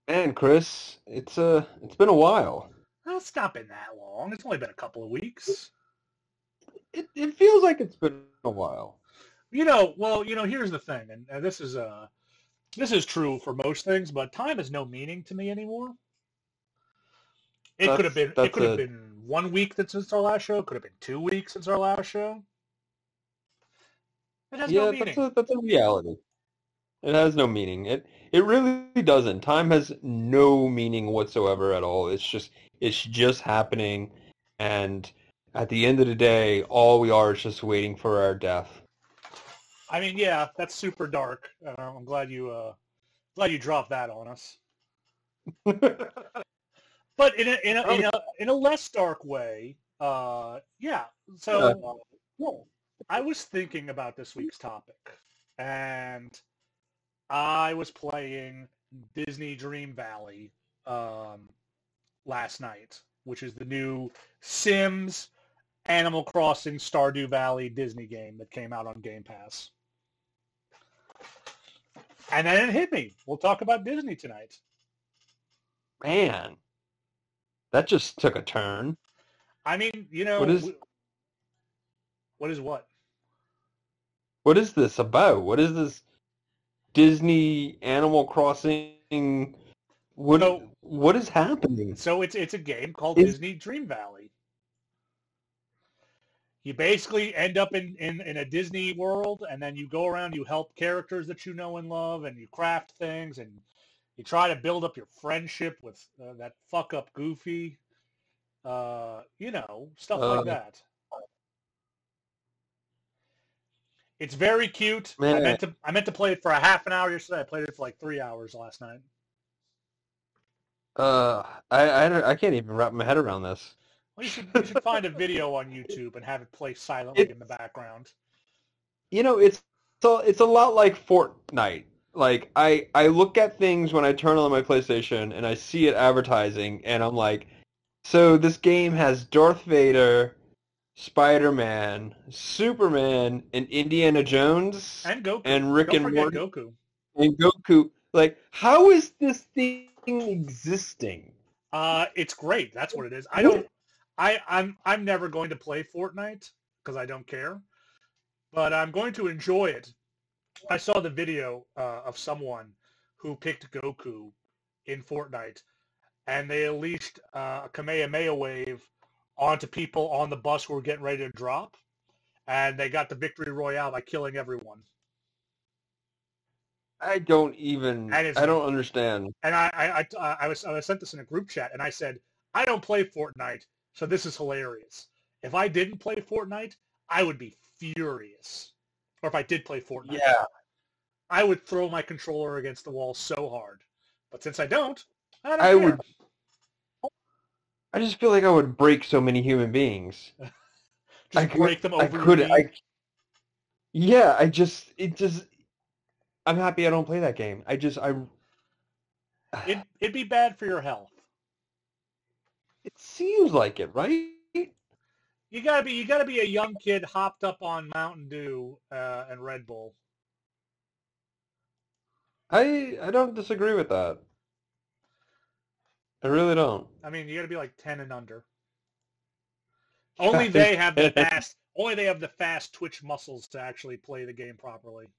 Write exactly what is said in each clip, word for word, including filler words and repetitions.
Man, Chris, it's uh it's been a while. Well, it's not been that long. It's only been a couple of weeks. It it feels like it's been a while. You know, well, you know, here's the thing, and, and this is uh this is true for most things, but time has no meaning to me anymore. It could have That's been it that's could have a been one week that since our last show. It could have been two weeks since our last show. It has no yeah, that's meaning. a that's a reality. It has no meaning. It it really doesn't. Time has no meaning whatsoever at all. It's just it's just happening, and at the end of the day, all we are is just waiting for our death. I mean, yeah, that's super dark. Uh, I'm glad you uh glad you dropped that on us. But in a in a Oh, in a in a less dark way, uh, yeah. yeah. So I was thinking about this week's topic, and I was playing Disney Dream Valley um, last night, which is the new Sims, Animal Crossing, Stardew Valley Disney game that came out on Game Pass. And then it hit me. We'll talk about Disney tonight. Man, that just took a turn. I mean, you What know, is what is what? what is this about? What is this Disney Animal Crossing? What So, what is happening? so it's it's a game called Is Disney Dream Valley. You basically end up in, in, in a Disney world, and then you go around, you help characters that you know and love, and you craft things, and you try to build up your friendship with uh, that fuck up Goofy, uh, you know, stuff like uh that. It's very cute. I man, meant to I meant to play it for a half an hour yesterday. I played it for like three hours last night. uh I I don't- I can't even wrap my head around this. Well, you should you should find a video on YouTube and have it play silently It in the background. you know it's so it's a lot like Fortnite. Like I I look at things when I turn on my PlayStation and I see it advertising and I'm like, so this game has Darth Vader, Spider-Man, Superman, and Indiana Jones And Goku. and Rick Don't and forget Morty Goku. and Goku. Like, how is this thing existing? Uh, it's great. That's what it is. I don't. What? I I'm I'm never going to play Fortnite because I don't care, but I'm going to enjoy it. I saw the video uh, of someone who picked Goku in Fortnite, and they unleashed uh, a Kamehameha wave onto people on the bus who were getting ready to drop, and they got the victory royale by killing everyone. I don't even. And it's I don't understand. and I I I, I was I sent this in a group chat, and I said I don't play Fortnite, so this is hilarious. If I didn't play Fortnite, I would be furious. Or if I did play Fortnite, Yeah, I would throw my controller against the wall so hard. But since I don't, I don't I care. would. I just feel like I would break so many human beings. I Just could. break them I over your could. knee. I. Yeah. I just. It just. I'm happy I don't play that game. I just. I. It it'd be bad for your health. It seems like it, right? You gotta be you gotta be a young kid hopped up on Mountain Dew uh, and Red Bull. I. I don't disagree with that. I really don't. I mean, you gotta be like ten and under. Only they have the fast. Only they have the fast twitch muscles to actually play the game properly.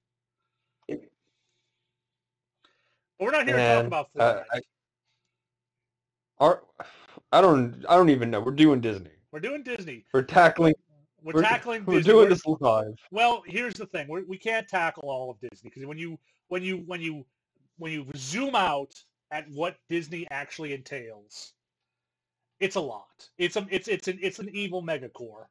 But we're not here to talk And about uh, Fortnite. I, our, I don't, I don't even know. We're doing Disney. We're doing Disney. We're tackling. We're We're tackling we're Disney. doing We're, this live. well, here's the thing: we're, we can't tackle all of Disney because when you when you when you when you zoom out at what Disney actually entails, it's a lot. It's a it's it's an it's an evil megacore.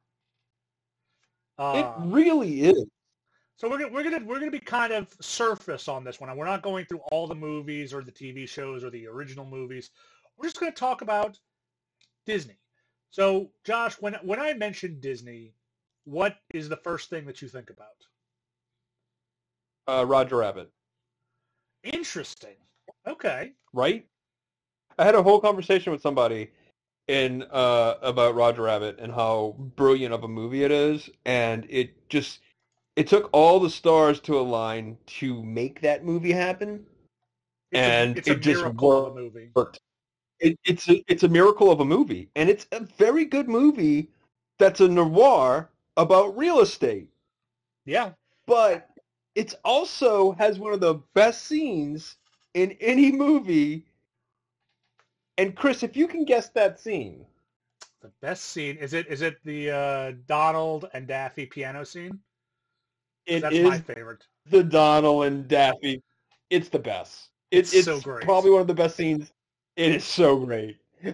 It Uh, really is. so we're gonna we're gonna we're gonna be kind of surface on this one. We're not going through all the movies or the T V shows or the original movies. We're just going to talk about Disney. So, Josh, when when I mention Disney, what is the first thing that you think about? Uh, Roger Rabbit, Interesting. Okay. right? I had a whole conversation with somebody in uh about Roger Rabbit and how brilliant of a movie it is, and it just it took all the stars to align to make that movie happen. It's and a it's a it just miracle of a movie. worked. It, it's a, it's a miracle of a movie, and it's a very good movie. That's a noir about real estate, Yeah. but it's also has one of the best scenes in any movie. And Chris, if you can guess that scene, The best scene is it is it the uh, Donald and Daffy piano scene? it That's is my favorite. the Donald and Daffy. It's the best. It, It's it's so great. Probably one of the best scenes. It is so great.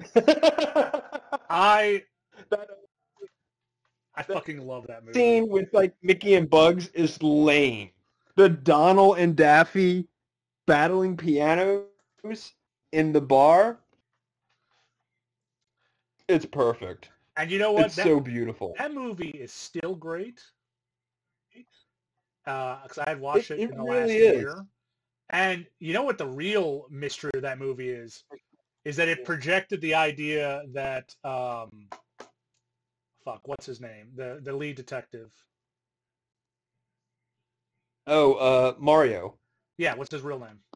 I That I fucking love that movie. scene with like Mickey and Bugs is lame. The Donald and Daffy battling pianos in the bar. It's perfect. And you know what? It's that, so beautiful. that movie is still great. Because I had watched It- it, it in the really last is. year. And you know what the real mystery of that movie is? Is that it projected the idea that um, fuck, what's his name? The the lead detective. Oh, uh, Mario. Yeah, what's his real name?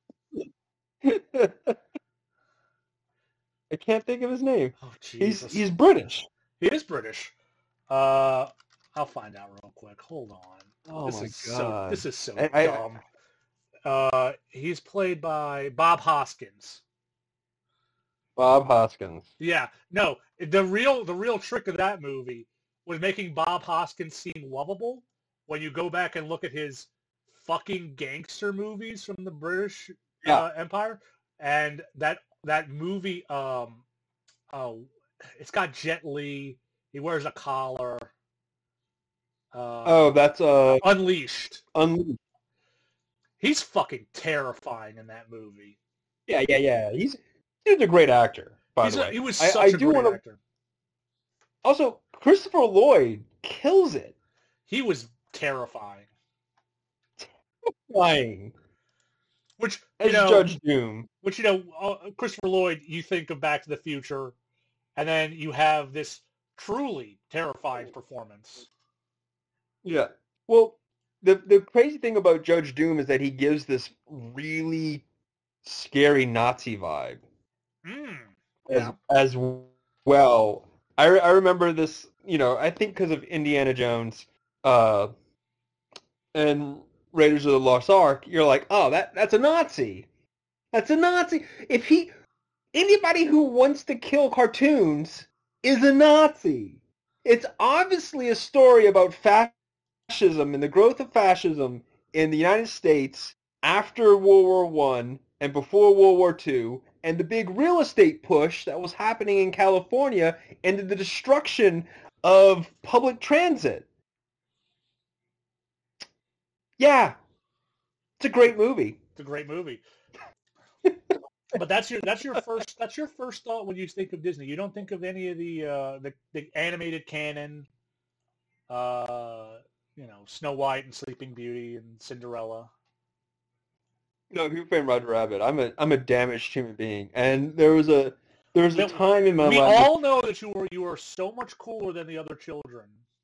I can't think of his name. Oh He's Jesus. he's British. He is British. Uh, I'll find out real quick. Hold on. Oh this my is so god. this is so I- I- dumb. Uh, he's played by Bob Hoskins. Bob Hoskins. Yeah, no, the real the real trick of that movie was making Bob Hoskins seem lovable. When you go back and look at his fucking gangster movies from the British Yeah. uh, Empire, and that that movie, um, oh, it's got Jet Li. He wears a collar. Uh, Oh, that's uh Unleashed. Unleashed. He's fucking terrifying in that movie. Yeah, yeah, yeah. He's he's a great actor, by He's the a, way. he was I- such I a do great wanna- actor. Also, Christopher Lloyd kills it. He was terrifying. Flying Which as you know, Judge Doom. which you know, uh, Christopher Lloyd. You think of Back to the Future, and then you have this truly terrifying performance. Yeah. Well, the the crazy thing about Judge Doom is that he gives this really scary Nazi vibe Mm. as Yeah. as well. I, re- I remember this, you know, I think because of Indiana Jones uh, and Raiders of the Lost Ark, you're like, oh, that that's a Nazi. That's a Nazi. If he anybody who wants to kill cartoons is a Nazi. It's obviously a story about fascism and the growth of fascism in the United States after World War One and before World War Two, and the big real estate push that was happening in California and the destruction of public transit. Yeah, it's a great movie. It's a great movie. But that's your that's your first that's your first thought when you think of Disney. You don't think of any of the uh, the, the animated canon, uh, you know, Snow White and Sleeping Beauty and Cinderella. No, Who Framed Roger Rabbit? I'm a I'm a damaged human being, and there was a there was a But time in my We life. all know that you were you were so much cooler than the other children.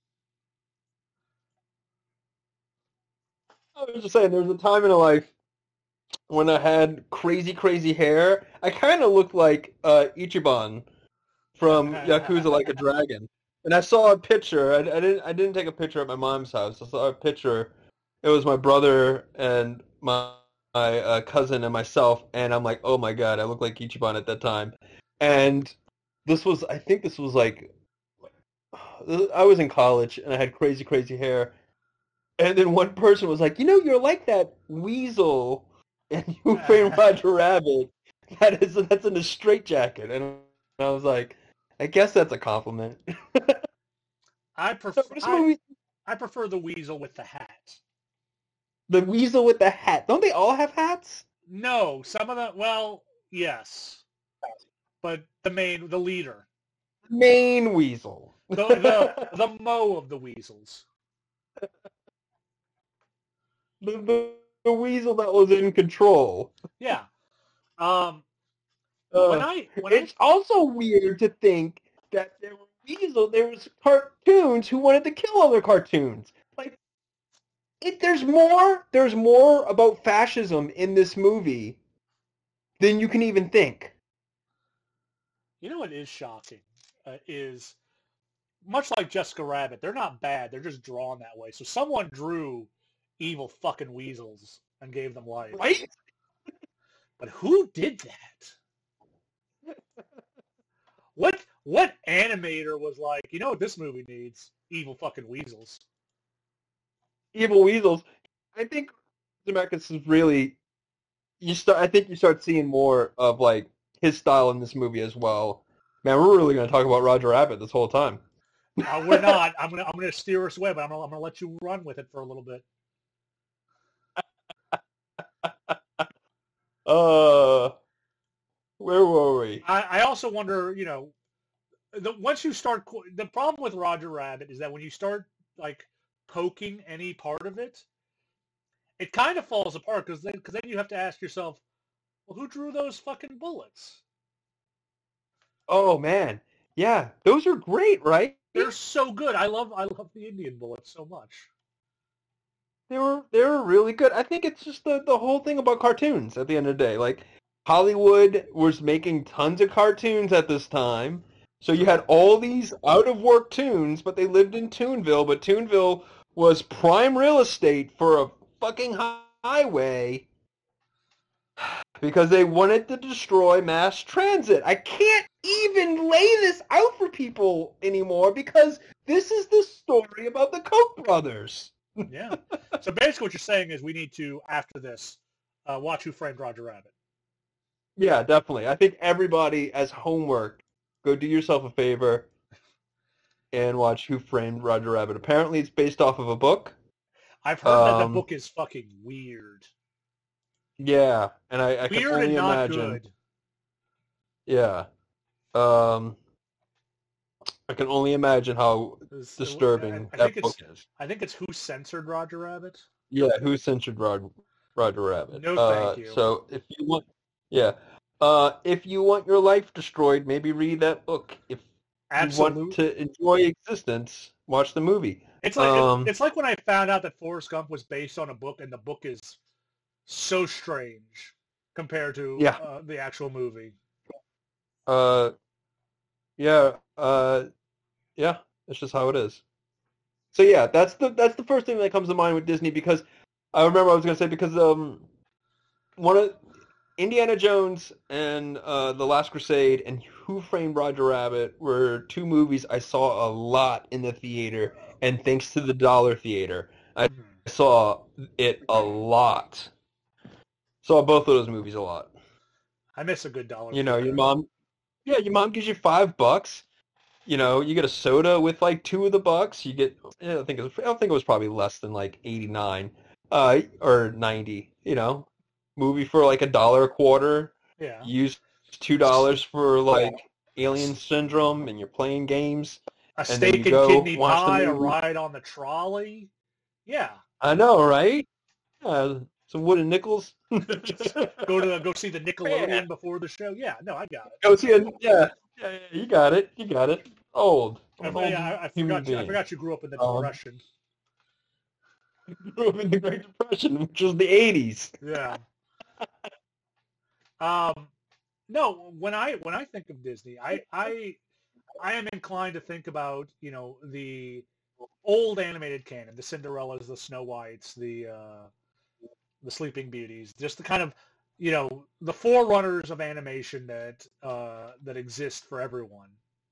I was just saying, there was a time in my life when I had crazy, crazy hair. I kind of looked like uh, Ichiban from Yakuza Like a Dragon. And I saw a picture. I, I didn't. I didn't take a picture at my mom's house. I saw a picture. It was my brother and my my uh, cousin and myself. And I'm like, oh my god, I look like Ichiban at that time. And this was, I think this was like, I was in college and I had crazy, crazy hair. And then one person was like, you know, you're like that weasel in Who Framed Roger Rabbit. That is, that's in a straitjacket. And I was like, I guess that's a compliment. I prefer So this I, movie, I prefer the weasel with the hat. the weasel with the hat. Don't they all have hats? No, some of the well, yes, but the main the leader, Main weasel. the the the Mo of the weasels. the, the, the weasel that was in control. Yeah. Um. Uh, When I when it's also weird to think that there were weasel, there was cartoons who wanted to kill other cartoons. Like, it, there's more. There's more about fascism in this movie than you can even think. You know what is shocking uh, is much like Jessica Rabbit. They're not bad. They're just drawn that way. So someone drew evil fucking weasels and gave them life. Right? But who did that? What what animator was like, you know what this movie needs? Evil fucking weasels. Evil weasels. I think Zemeckis is really you start. I think you start seeing more of like his style in this movie as well. Man, we're really going to talk about Roger Rabbit this whole time. Uh, we're not. I'm gonna I'm gonna steer us away, but I'm gonna I'm gonna let you run with it for a little bit. Uh, where were we? I, I also wonder, you know, the, once you start, the problem with Roger Rabbit is that when you start like poking any part of it, it kind of falls apart because then because then you have to ask yourself, well, who drew those fucking bullets? Oh man, yeah, those are great, right? They're so good. I love I love the Indian bullets so much. They were they were really good. I think it's just the the whole thing about cartoons at the end of the day. Like Hollywood was making tons of cartoons at this time. So you had all these out of work tunes, but they lived in Toonville, but Toonville was prime real estate for a fucking highway because they wanted to destroy mass transit. I can't even lay this out for people anymore because this is the story about the Koch brothers. Yeah. So basically what you're saying is we need to, after this, uh, watch Who Framed Roger Rabbit. Yeah, definitely. I think everybody, as homework, go do yourself a favor and watch Who Framed Roger Rabbit. Apparently it's based off of a book. I've heard um, that the Um, book is fucking weird. Yeah, and I, I can Weird only and not imagine. good. Yeah. Um, I can only imagine how It's- disturbing I, I that think book it's is. I think it's Who Censored Roger Rabbit. Yeah, who censored Rod, Roger Rabbit? No, uh, thank you. So if you want, yeah, uh, if you want your life destroyed, maybe read that book. If you Absolutely. want to enjoy existence, watch the movie. It's like Um, it's like when I found out that Forrest Gump was based on a book, and the book is so strange compared to Yeah. uh, the actual movie. Uh, yeah, uh, yeah, that's just how it is. So yeah, that's the that's the first thing that comes to mind with Disney because I remember I was gonna say because um one of Indiana Jones and uh, The Last Crusade and Who Framed Roger Rabbit were two movies I saw a lot in the theater, and thanks to the Dollar Theater, I Mhm. saw it a lot. Saw both of those movies a lot. I miss a good dollar. You know, theater. your mom, yeah, your mom gives you five bucks. You know, you get a soda with like two of the bucks. You get, yeah, I think it was, I don't think it was probably less than like eighty-nine, uh, or ninety. You know, movie for like a dollar a quarter. Yeah. You use two dollars for like Alien Syndrome, and you're playing games. A and then steak you and go kidney watch the pie, a movie. ride on the trolley. Yeah. I know, right? Uh, some wooden nickels. Go to go see the Nickelodeon Man. before the show. Yeah. No, I got it. Go see it. Yeah, yeah, yeah, you got it. You got it. Old. I, Old yeah, I, I human forgot you. I being. forgot you grew up in the Um, Depression. Grew up in the Great Depression, which was the eighties. Yeah. Um, no, when I when I think of Disney, I I I am inclined to think about, you know, the old animated canon, the Cinderellas, the Snow Whites, the uh, the Sleeping Beauties, just the kind of, you know, the forerunners of animation that uh, that exist for everyone.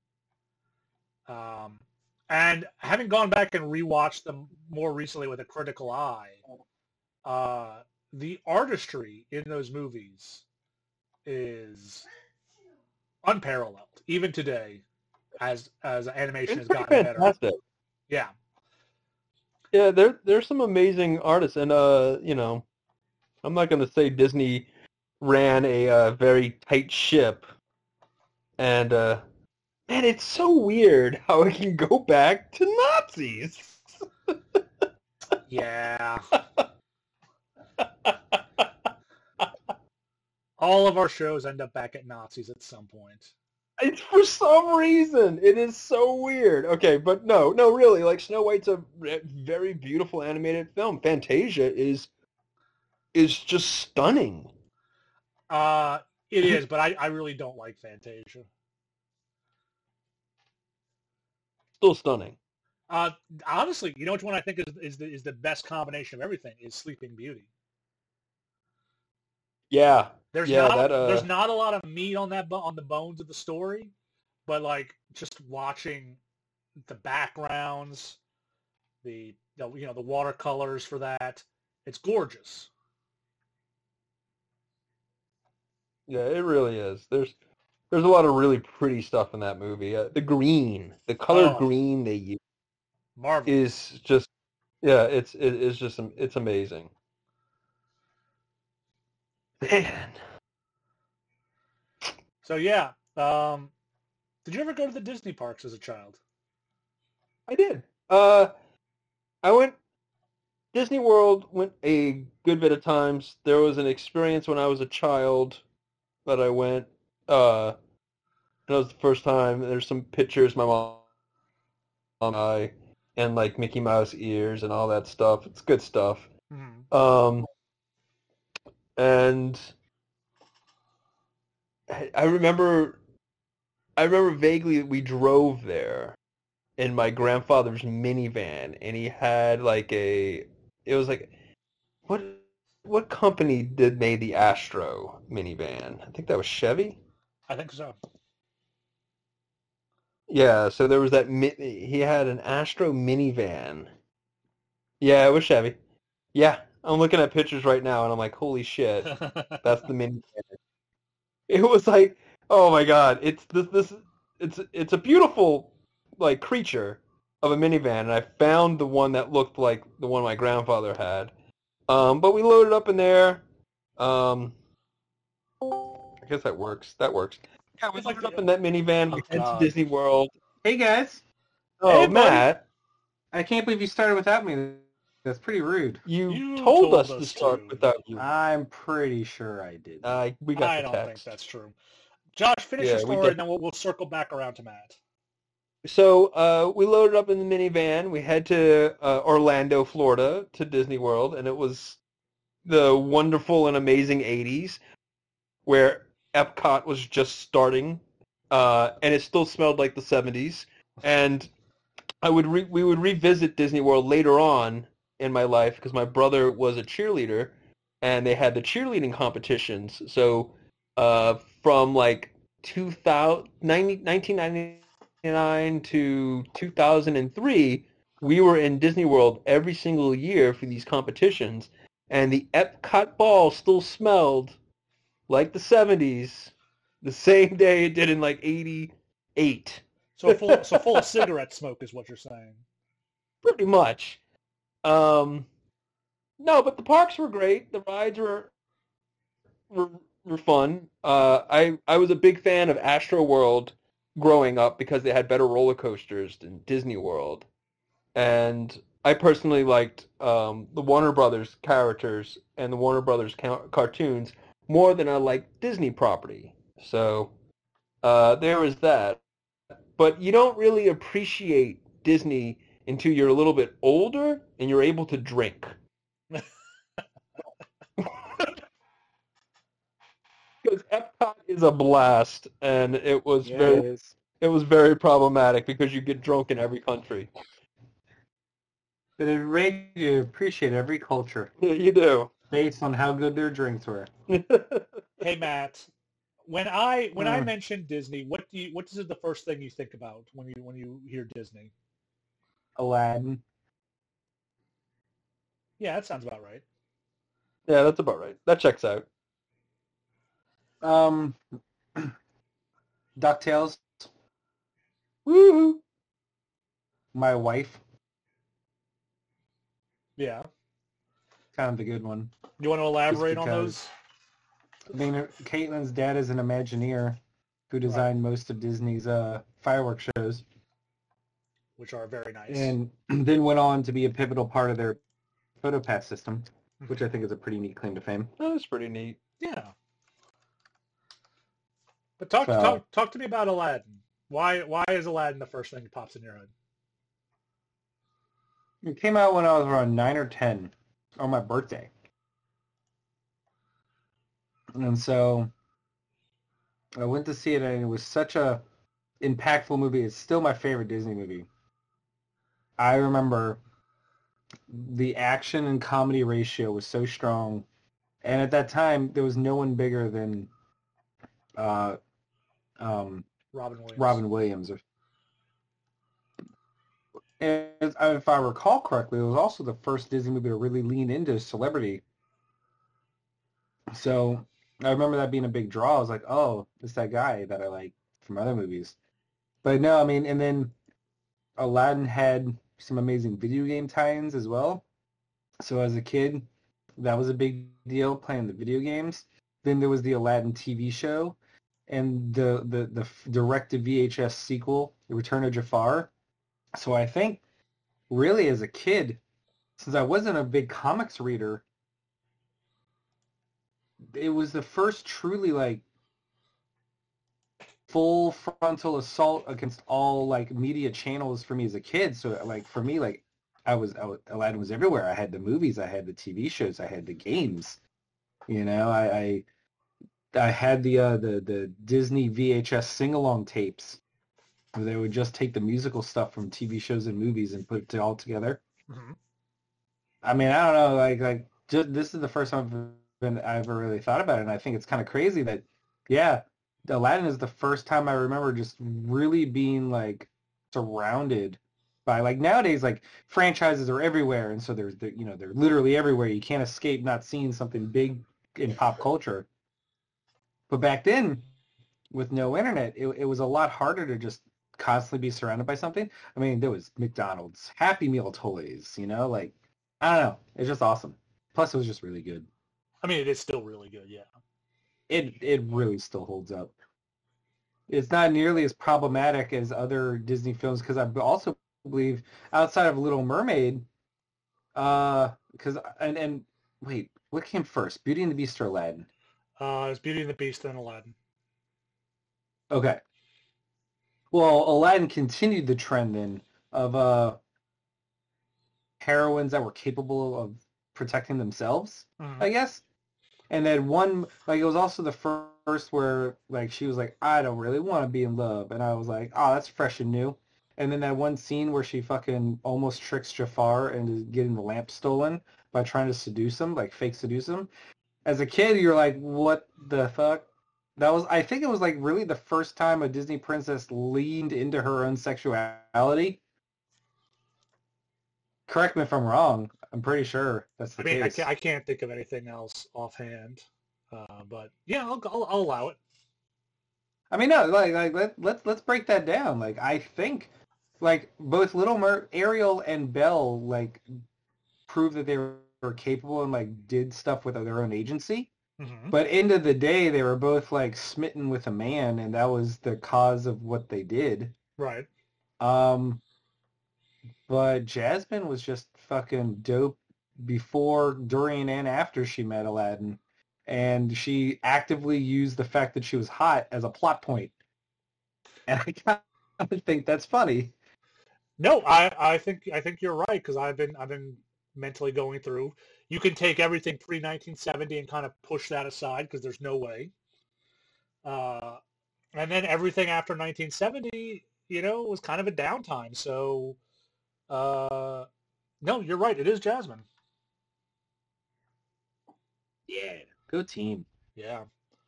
Um, and having gone back and rewatched them more recently with a critical eye, uh, the artistry in those movies is unparalleled, even today, as as animation It's has pretty gotten better. fantastic. Yeah. Yeah, there there's some amazing artists, and uh, you know, I'm not gonna say Disney ran a uh, very tight ship, and uh, man, it's so weird how it can go back to Nazis. Yeah. All of our shows end up back at Nazis at some point. It's for some reason. It is so weird. Okay, but no, no, really. Like Snow White's a very beautiful animated film. Fantasia is is just stunning. Uh, It is, but I, I really don't like Fantasia. Still stunning. Uh, honestly, you know which one I think is is the, is the best combination of everything is Sleeping Beauty. Yeah, There's yeah, not that a, there's uh, not a lot of meat on that bo- on the bones of the story, but like just watching the backgrounds, the the, you know the watercolors for that, it's gorgeous. yeah, it really is. There's there's a lot of really pretty stuff in that movie. Uh, the green, the color Oh, green they use marvelous. is just yeah, it's it is just it's amazing. Man, So yeah, um, did you ever go to the Disney parks as a child? I did. Uh, I went Disney World went a good bit of times. There was an experience when I was a child that I went. Uh, that was the first time. There's some pictures my mom and I, and like Mickey Mouse ears and all that stuff. It's good stuff. Hmm. Um, and I I remember, I remember vaguely that we drove there in my grandfather's minivan, and he had like a, it was like what what company did made the Astro minivan? I think that was Chevy. I think so. Yeah, so there was that mi- he had an Astro minivan. Yeah, it was Chevy. Yeah, I'm looking at pictures right now and I'm like, holy shit, that's the minivan. It was like, oh my God, it's this this it's it's a beautiful like creature of a minivan, and I found the one that looked like the one my grandfather had. Um, but we loaded up in there. Um, I guess that works. That works. Yeah, we It's like loaded up the, in that minivan. oh We head to god. Disney World. Hey guys, Hey Oh, buddy, Matt, I can't believe you started without me. That's pretty rude. you you told told us to us start to. without you. I'm pretty sure I did. Uh, we got I the don't think text. that's true. Josh, finish your Yeah, we story, get. and then we'll, we'll circle back around to Matt. So uh, we loaded up in the minivan. We head to uh, Orlando, Florida, to Disney World, and it was the wonderful and amazing eighties, where Epcot was just starting, uh, and it still smelled like the seventies. And I would re- we would revisit Disney World later on in my life because my brother was a cheerleader, and they had the cheerleading competitions. So uh, from like two thousand, nineteen ninety-nine to two thousand three, we were in Disney World every single year for these competitions, and the Epcot ball still smelled like the seventies the same day it did in like eighty-eight. So full, so full of cigarette smoke is what you're saying. Pretty much. Um, no, but the parks were great. The rides were were, were fun. Uh, I I was a big fan of Astro World growing up because they had better roller coasters than Disney World, and I personally liked um, the Warner Brothers characters and the Warner Brothers ca- cartoons more than I liked Disney property. So uh, there was that. But you don't really appreciate Disney until you're a little bit older and you're able to drink. Because Epcot is a blast, and it was Yeah, very it is. it was very problematic because you get drunk in every country. But it made you appreciate every culture Yeah, you do. based on how good their drinks were. Hey Matt, when I when I Hmm. mention Disney, what do you what is it the first thing you think about when you when you hear Disney? Aladdin. Yeah, that sounds about right. Yeah, that's about right. That checks out. Um, DuckTales. Woohoo! My wife. Yeah. Kind of the good one. You want to elaborate on because- those? I mean, Caitlin's dad is an Imagineer who designed most of Disney's uh, fireworks shows, Which are very nice. and then went on to be a pivotal part of their PhotoPass system, which I think is a pretty neat claim to fame. That was pretty neat. Yeah. But talk So- talk talk to me about Aladdin. Why why is Aladdin the first thing that pops in your head? It came out when I was around nine or ten on my birthday. And so I went to see it, and it was such a impactful movie. It's still my favorite Disney movie. I remember the action and comedy ratio was so strong, and at that time there was no one bigger than uh, um, Robin Williams. Robin Williams. And if I recall correctly, it was also the first Disney movie to really lean into celebrity. So I remember that being a big draw. I was like, oh, it's that guy that I like from other movies. But no, I mean, and then Aladdin had some amazing video game tie-ins as well. So as a kid, that was a big deal, playing the video games. Then there was the Aladdin T V show and the, the, the direct-to-V H S sequel, The Return of Jafar. So I think really as a kid, since I wasn't a big comics reader, it was the first truly like full frontal assault against all like media channels for me as a kid. So like for me, like I was, I was Aladdin was everywhere. I had the movies, I had the T V shows, I had the games. You know, I I, I had the uh, the the Disney V H S sing along tapes. They would just take the musical stuff from T V shows and movies and put it all together. Mm-hmm. I mean, I don't know, like, like just, this is the first time I've, been, I've ever really thought about it, and I think it's kind of crazy that, yeah, Aladdin is the first time I remember just really being, like, surrounded by, like, nowadays, like, franchises are everywhere, and so there's, you know, they're literally everywhere. You can't escape not seeing something big in pop culture. But back then, with no internet, it, it was a lot harder to just constantly be surrounded by something. I mean, there was McDonald's, Happy Meal toys, you know, like, I don't know. It's just awesome. Plus, it was just really good. I mean, it is still really good, yeah. It it really still holds up. It's not nearly as problematic as other Disney films because I also believe outside of Little Mermaid, uh, because and and wait, what came first, Beauty and the Beast or Aladdin? Uh, it's Beauty and the Beast, then Aladdin. Okay. Well, Aladdin continued the trend then of uh, heroines that were capable of protecting themselves, Mm-hmm. I guess. And then one, like, it was also the first where, like, she was like, I don't really want to be in love. And I was like, oh, that's fresh and new. And then that one scene where she fucking almost tricks Jafar into getting the lamp stolen by trying to seduce him, like, fake seduce him. As a kid, you're like, what the fuck? That was, I think it was like really the first time a Disney princess leaned into her own sexuality. Correct me if I'm wrong. I'm pretty sure that's the I mean, I case. can't, I can't think of anything else offhand, uh, but yeah, I'll, I'll, I'll allow it. I mean, no, like, like let, let's let's break that down. Like, I think, like, both Little Mer, Ariel and Belle, like, proved that they were capable and like did stuff with their own agency. Mm-hmm. But end of the day, they were both like smitten with a man, and that was the cause of what they did. Right. Um, but Jasmine was just fucking dope before, during, and after she met Aladdin, and she actively used the fact that she was hot as a plot point. And I kind of think that's funny. No, I, I think I think you're right because I've been I've been mentally going through. You can take everything pre nineteen seventy and kind of push that aside because there's no way. Uh, and then everything after nineteen seventy, you know, was kind of a downtime. So, uh, no, you're right. It is Jasmine. Yeah, go team. Yeah.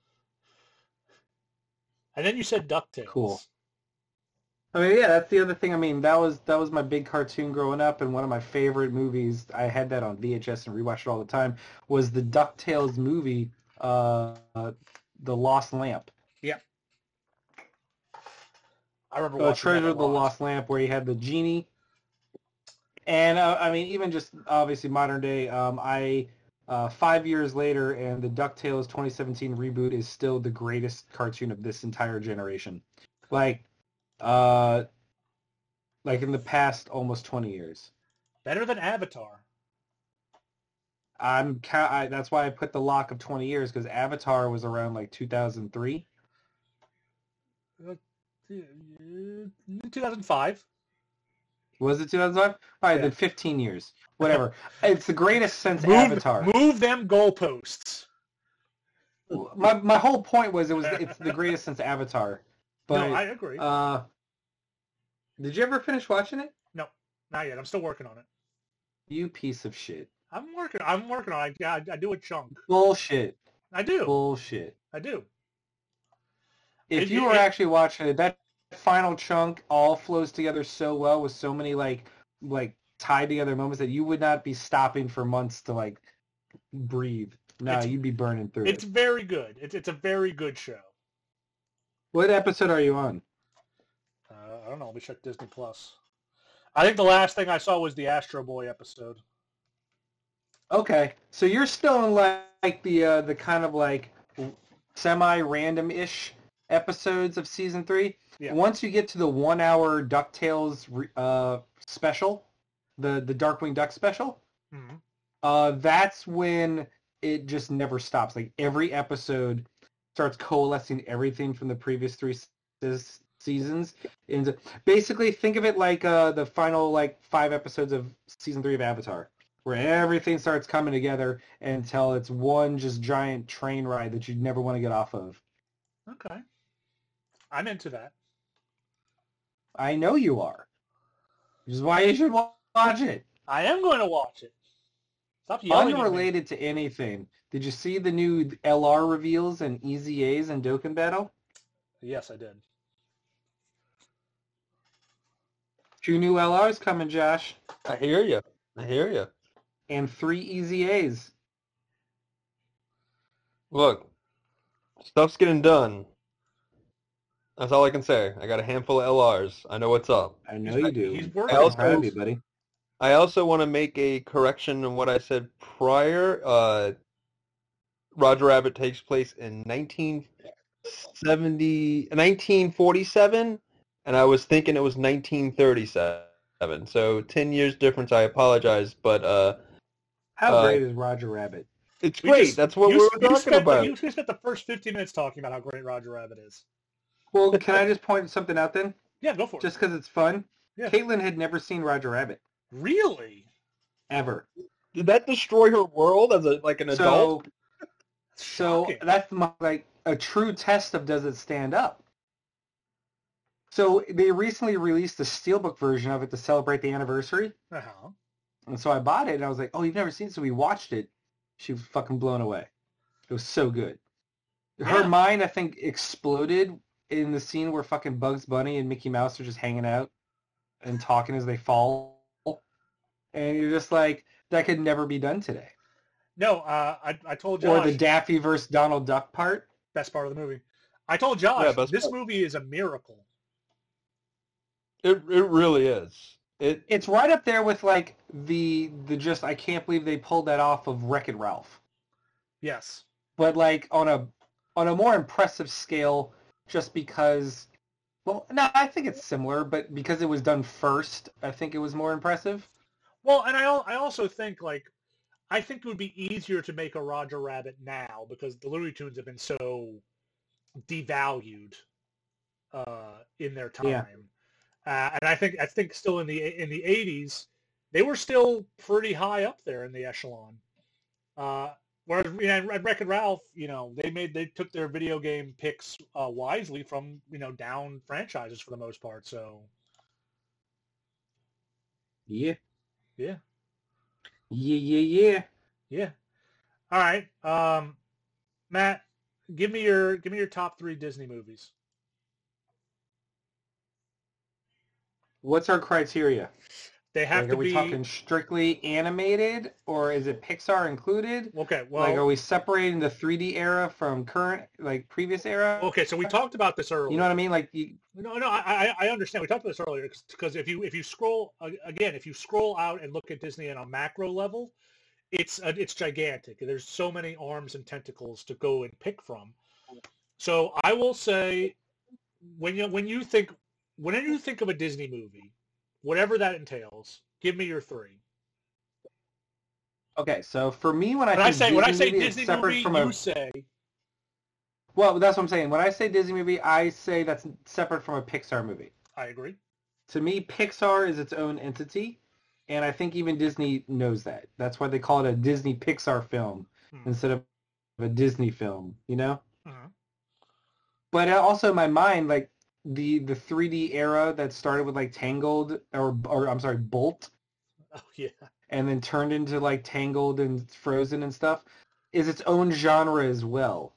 And then you said DuckTales. Cool. I mean, yeah, that's the other thing. I mean, that was that was my big cartoon growing up, and one of my favorite movies. I had that on V H S and rewatched it all the time. Was the DuckTales movie, uh, uh, The Lost Lamp. Yep. I remember Uh, watching Treasure that a of the lot. Lost Lamp, where you had the genie. And uh, I mean, even just obviously modern day. Um, I uh, five years later, and the DuckTales twenty seventeen reboot is still the greatest cartoon of this entire generation. Like. Uh, like in the past almost twenty years. Better than Avatar. I'm I, that's why I put the lock of twenty years because Avatar was around like two thousand three. two thousand five. Was it two thousand five? All right, Yeah. then fifteen years. Whatever. It's the greatest since Move, Avatar. move them goalposts. my my whole point was it was it's the greatest since Avatar. But no, I agree. Uh, did you ever finish watching it? No, not yet. I'm still working on it. You piece of shit. I'm working. I'm working on it. I, I, I do a chunk. Bullshit. I do. Bullshit. I do. If It- you it- were it- actually watching it, that final chunk all flows together so well with so many like like tied together moments that you would not be stopping for months to like breathe. No, It's- you'd be burning through It's it. very good. It's it's a very good show. What episode are you on? Uh, I don't know. Let me check Disney Plus. I think the last thing I saw was the Astro Boy episode. Okay, so you're still in like, like the uh, the kind of like semi-random-ish episodes of season three. Yeah. Once you get to the one-hour DuckTales re- uh, special, the the Darkwing Duck special, Mm-hmm. uh, that's when it just never stops. Like every episode starts coalescing everything from the previous three se- seasons into basically think of it like uh, the final like five episodes of season three of Avatar, where everything starts coming together until it's one just giant train ride that you never want to get off of. Okay. I'm into that. I know you are, which is why you should wa- watch it. I am going to watch it. Stop yelling at me. Unrelated to anything, did you see the new L R reveals and E Z As and Dokkan Battle? Yes, I did. Two new L Rs coming, Josh, I hear you. I hear you. and three E Z As. Look, stuff's getting done. That's all I can say. I got a handful of L Rs. I know what's up. I know you do. He's I'm working I also- proud of you, buddy. I also want to make a correction on what I said prior. Uh, Roger Rabbit takes place in nineteen seventy, nineteen forty-seven, and I was thinking it was nineteen thirty-seven. So ten years difference. I apologize, but uh, How Uh, great is Roger Rabbit? it's We great. just- That's what you, we were you talking spent about. The, you spent the first fifteen minutes talking about how great Roger Rabbit is. Well, can I just point something out then? Yeah, go for it. Just because it's fun? Yeah. Caitlin had never seen Roger Rabbit, Really? ever. Did that destroy her world as a like an adult? So, so Shocking. that's my, like a true test of does it stand up. So they recently released a steelbook version of it to celebrate the anniversary. Uh-huh. And so I bought it, and I was like, oh, you've never seen it? So we watched it. She was fucking blown away. It was so good. Her Yeah. mind, I think, exploded in the scene where fucking Bugs Bunny and Mickey Mouse are just hanging out and talking as they fall. And you're just like, that could never be done today. No, uh, I, I told Josh, Or the Daffy versus Donald Duck part. best part of the movie. I told Josh, Yeah, best this part. movie is a miracle. It it really is. It It's right up there with like the the just I can't believe they pulled that off of Wreck-It Ralph. Yes. But like on a on a more impressive scale, just because. Well, no, I think it's similar, but because it was done first, I think it was more impressive. Well, and I al- I also think like I think it would be easier to make a Roger Rabbit now because the Looney Tunes have been so devalued uh, in their time. Yeah. Uh, and I think I think still in the in the eighties they were still pretty high up there in the echelon. Uh, whereas you know, at Wreck-It Ralph, you know, they made they took their video game picks uh, wisely from you know down franchises for the most part. So Yeah. yeah. Yeah, yeah, yeah. Yeah. All right. Um, Matt, give me your give me your top three Disney movies. What's our criteria? They have Like, to are we be talking strictly animated, or is it Pixar included? okay. Well, Like, are we separating the three D era from current, like previous era? okay. So we talked about this earlier. You know what I mean? Like, you, No, no, I, I I understand. We talked about this earlier because if you if you scroll uh, again, if you scroll out and look at Disney on a macro level, it's uh, it's gigantic. There's so many arms and tentacles to go and pick from. So I will say, when you when you think whenever you think of a Disney movie, whatever that entails, give me your three. okay, so for me, when I When I think say when I Disney say movie, Disney it's separate movie, from you a. say Well, that's what I'm saying. When I say Disney movie, I say that's separate from a Pixar movie. I agree. To me, Pixar is its own entity, and I think even Disney knows that. That's why they call it a Disney Pixar film Hmm. instead of a Disney film, you know? Mhm. But also in my mind, like the the three D era that started with like Tangled or or I'm sorry, Bolt, Oh yeah. and then turned into like Tangled and Frozen and stuff, is its own genre as well.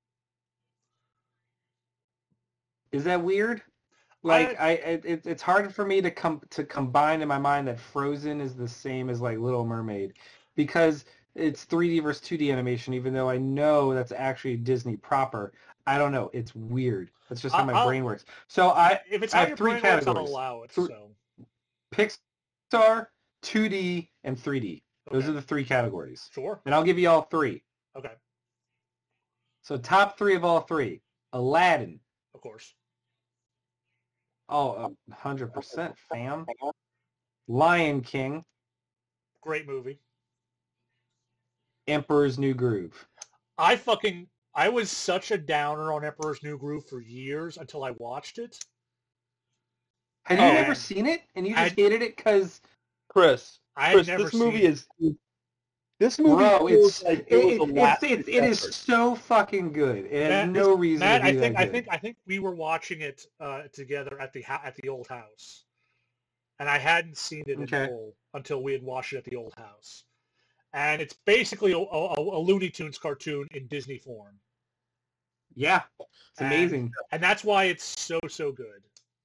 Is that weird? Like I I, it, it's hard for me to com- to combine in my mind that Frozen is the same as like Little Mermaid, because it's three D versus two D animation. Even though I know that's actually Disney proper, I don't know. It's weird. That's just how I- my I'll- brain works. So I if it's I how have your three brain works, I'll categories: allow it. Th- So Pixar, two D, and three D. Those Okay. are the three categories, sure. and I'll give you all three. Okay. So top three of all three: Aladdin. Of course. Oh, one hundred percent, fam. Lion King. Great movie. Emperor's New Groove. I fucking I was such a downer on Emperor's New Groove for years until I watched it. Had you Oh, never man. seen it and you just I- hated it because, Chris, I had Chris, never this movie seen is this movie bro, feels it's like it, it was it, a it's last it's it is effort. so fucking good. It has Matt, no reason Matt, to I be think that I good. think I think we were watching it uh, together at the ho- at the old house, and I hadn't seen it in Okay. full until we had watched it at the old house. And it's basically a, a, a Looney Tunes cartoon in Disney form, Yeah, it's And- amazing. and that's why it's so so good.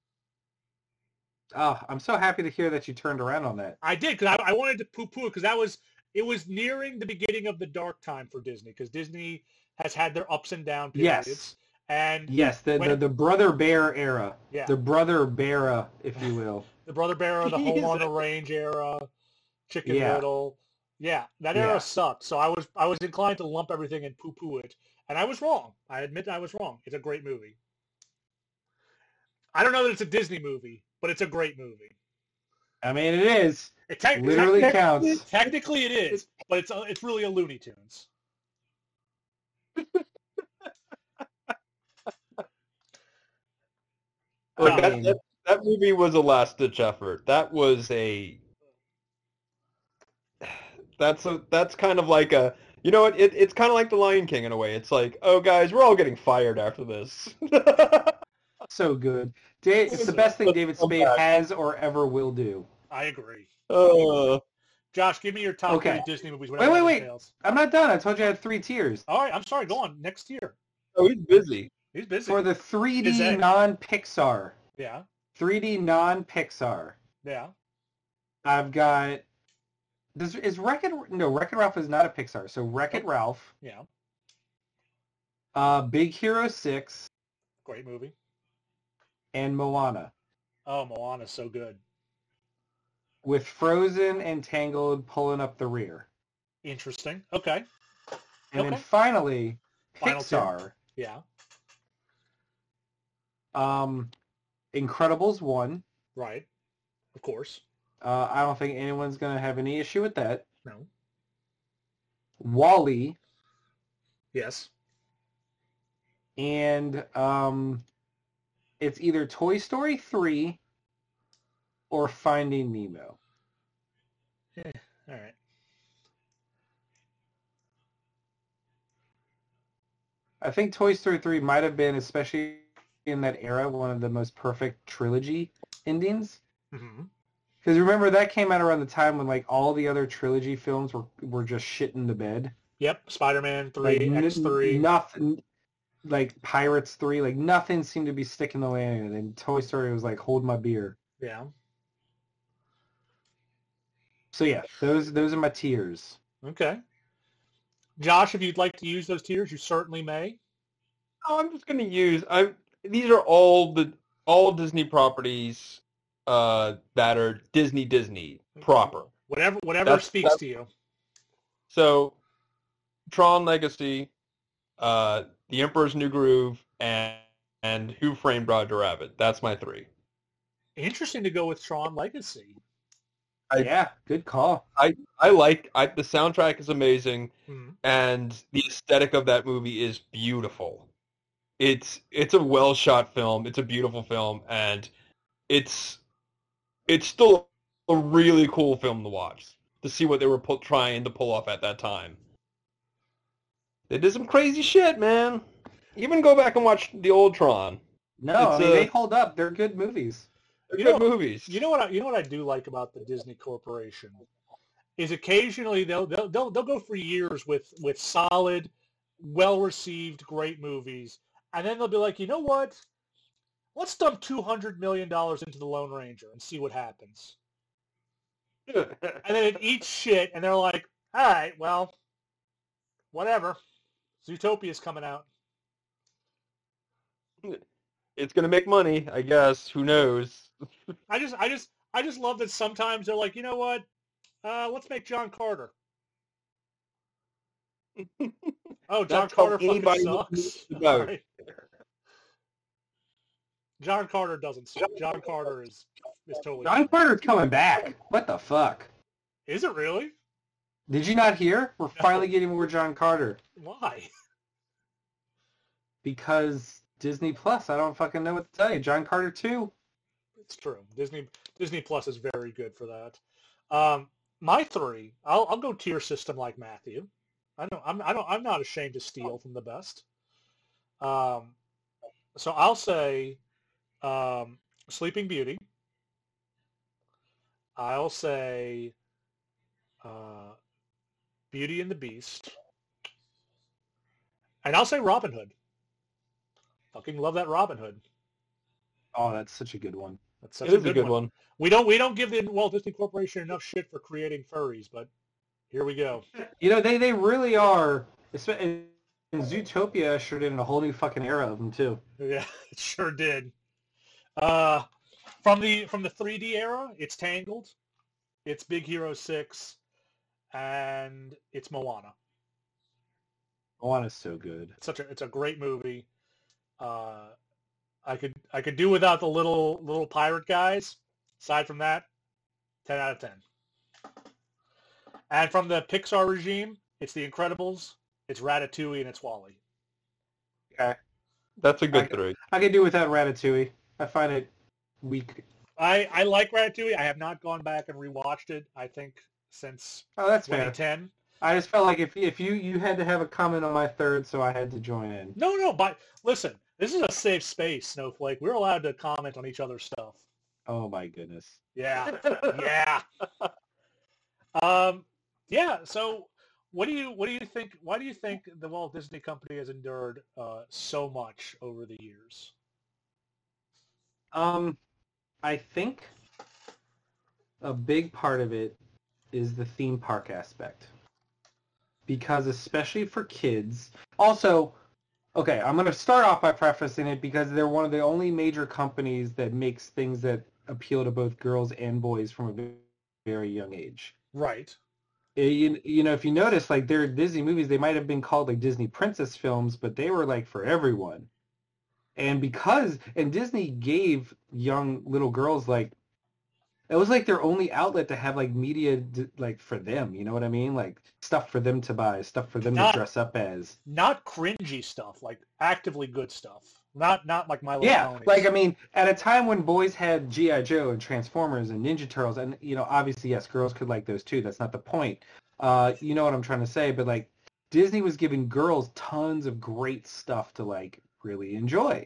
Oh, I'm so happy to hear that you turned around on that. I did because I, I wanted to poo-poo it because that was it was nearing the beginning of the dark time for Disney because Disney has had their ups and down periods. Yes, And yes, the, the When- the Brother Bear era, yeah, the Brother Bear, if you will. the Brother Bear, the Home on the Jesus. Range era, Chicken Yeah. Little. Yeah, that Yeah. era sucked. So I was I was inclined to lump everything and poo-poo it, and I was wrong. I admit I was wrong. It's a great movie. I don't know that it's a Disney movie, but it's a great movie. I mean, it is It te- literally technically, counts. technically it is, but it's a, it's really a Looney Tunes. Look, I that, mean, that, that movie was a last ditch effort. That was a that's a that's kind of like a you know what it, it's kind of like the Lion King in a way. It's like, oh guys, we're all getting fired after this. so good. Da- it's the best thing David Spade has or ever will do. I agree. uh, Josh, give me your top Okay. three Disney movies. Wait, whatever wait, that wait. entails. I'm not done. I told you I had three tiers. All right, I'm sorry. Go on. Next year. oh, he's busy. He's busy. For the three Is D that- non-Pixar, Yeah, three D non-Pixar, yeah. I've got. Does is Wreck-It no Wreck-It Ralph is not a Pixar, so Wreck-It Ralph, Yeah, uh, Big Hero Six, great movie. and Moana, Oh, Moana's so good. with Frozen and Tangled pulling up the rear, Interesting. Okay. and Okay. then finally Final tier. Pixar, Yeah. um, Incredibles one. Right. Of course. Uh, I don't think anyone's gonna have any issue with that. No. Wall-E, Yes. and um, it's either Toy Story three or Finding Nemo. All right. I think Toy Story three might have been, especially in that era, one of the most perfect trilogy endings. Mm-hmm. Because remember, that came out around the time when like all the other trilogy films were were just shit in the bed. Yep. Spider-Man three, Like, n- X three. nothing, like Pirates three, like nothing seemed to be sticking the landing. And Toy Story was like, hold my beer. Yeah. So yeah, those those are my tiers. Okay. Josh, if you'd like to use those tiers, you certainly may. Oh, I'm just gonna use. I these are all the all Disney properties uh, that are Disney Disney proper. Whatever, whatever That's- speaks that's- to you. So, Tron Legacy, uh, The Emperor's New Groove, and and Who Framed Roger Rabbit. That's my three. Interesting to go with Tron Legacy. I- yeah, good call. I like I, the soundtrack is amazing, Mhm. and the aesthetic of that movie is beautiful. It's it's a well shot film. It's a beautiful film, and it's it's still a really cool film to watch to see what they were pu- trying to pull off at that time. They did some crazy shit, man. Even go back and watch the old Tron. No, It's, I mean uh, they hold up. They're good movies. They're You good know- movies. You know what? I, you know what I do like about the Disney Corporation is occasionally they'll they'll they'll, they'll go for years with with solid, well received, great movies, and then they'll be like, you know what? Let's dump two hundred million dollars into the Lone Ranger and see what happens. And then it eats shit, and they're like, all right, well, whatever. Zootopia's coming out. It's gonna make money, I guess. Who knows? I just, I just, I just love that sometimes they're like, you know what? Uh, let's make John Carter. Oh, John That's how Carter fucking anybody knows sucks. about it. Right. John Carter doesn't suck. John Carter is is totally. John Carter's coming back. What the fuck? Is it really? Did you not hear? We're finally getting more John Carter Why? because Disney Plus. I don't fucking know what to tell you. John Carter two. It's true. Disney Disney Plus is very good for that. Um, my three, I'll I'll go tier system like Matthew. I know I'm I don't I'm not ashamed to steal from the best. Um, so I'll say um, Sleeping Beauty. I'll say uh, Beauty and the Beast, and I'll say Robin Hood. Fucking love that Robin Hood. Oh, that's such a good one. That's such It is a good one. We don't we don't give the Walt Disney Corporation enough shit for creating furries, but here we go. You know, they, they really are. espe- And and Zootopia ushered in a whole new fucking era of them too. Yeah, it sure did. Uh, from the from the three D era, it's Tangled, it's Big Hero six, and it's Moana. Moana's so good. It's such a it's a great movie. Uh, I could I could do without the little little pirate guys. Aside from that, ten out of ten. And from the Pixar regime, it's The Incredibles, it's Ratatouille, and it's Wall-E. Okay. That's a good Okay. three. I could do without Ratatouille. I find it weak. I, I like Ratatouille. I have not gone back and rewatched it, I think, since Oh, that's fair. twenty ten. I just felt like if if you you had to have a comment on my third, so I had to join in. No, no, but listen, this is a safe space, Snowflake. We're allowed to comment on each other's stuff. Oh my goodness. Yeah, yeah. Um, yeah. So, what do you what do you think? Why do you think the Walt Disney Company has endured uh, so much over the years? Um, I think a big part of it is the theme park aspect. Because especially for kids, also, okay, I'm going to start off by prefacing it because they're one of the only major companies that makes things that appeal to both girls and boys from a ve- very young age. Right. Eh, You, you know, if you notice, like their Disney movies, they might have been called like Disney princess films, but they were like for everyone. And because, and Disney gave young little girls like, it was like their only outlet to have like media d- like for them, you know what I mean? Like stuff for them to buy, stuff for them Not- to dress up as. Not cringy stuff, like actively good stuff. Not not like My Little Yeah, Ponies. like I mean, at a time when boys had G I. Joe and Transformers and Ninja Turtles, and you know, obviously yes, girls could like those too. That's not the point. Uh, you know what I'm trying to say? But like, Disney was giving girls tons of great stuff to like really enjoy.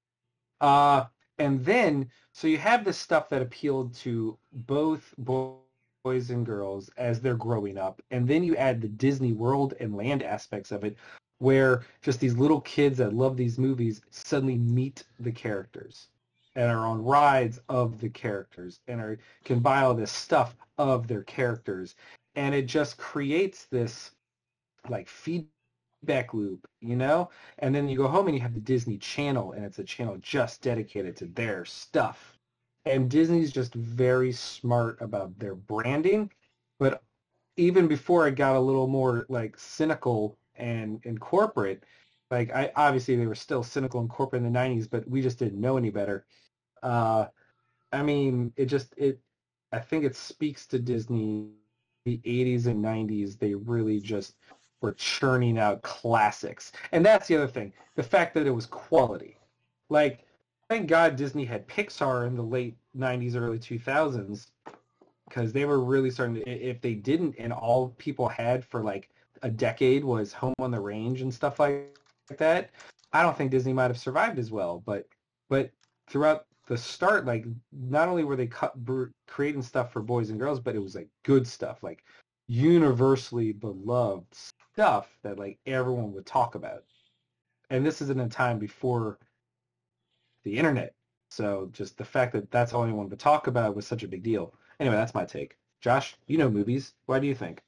Uh, and then so you have this stuff that appealed to both bo- boys and girls as they're growing up, and then you add the Disney World and land aspects of it, where just these little kids that love these movies suddenly meet the characters and are on rides of the characters and are can buy all this stuff of their characters, and it just creates this like feedback loop, you know? And then you go home and you have the Disney Channel, and it's a channel just dedicated to their stuff. And Disney's just very smart about their branding, but even before it got a little more like cynical and, and corporate, like I obviously they were still cynical and corporate in the nineties, but we just didn't know any better. Uh, I mean, it just it. I think it speaks to Disney. The eighties and nineties, they really just were churning out classics, and that's the other thing: the fact that it was quality. Like, thank God Disney had Pixar in the late nineties, early two thousands, because they were really starting to. If they didn't, and all people had for like a decade was Home on the Range and stuff like that, I don't think Disney might have survived as well. But but throughout the start, like not only were they cut, br- creating stuff for boys and girls, but it was like good stuff, like universally beloved stuff that like everyone would talk about. And this is in a time before the internet, so just the fact that that's all anyone would talk about was such a big deal. Anyway, that's my take. Josh, you know movies. Why do you think?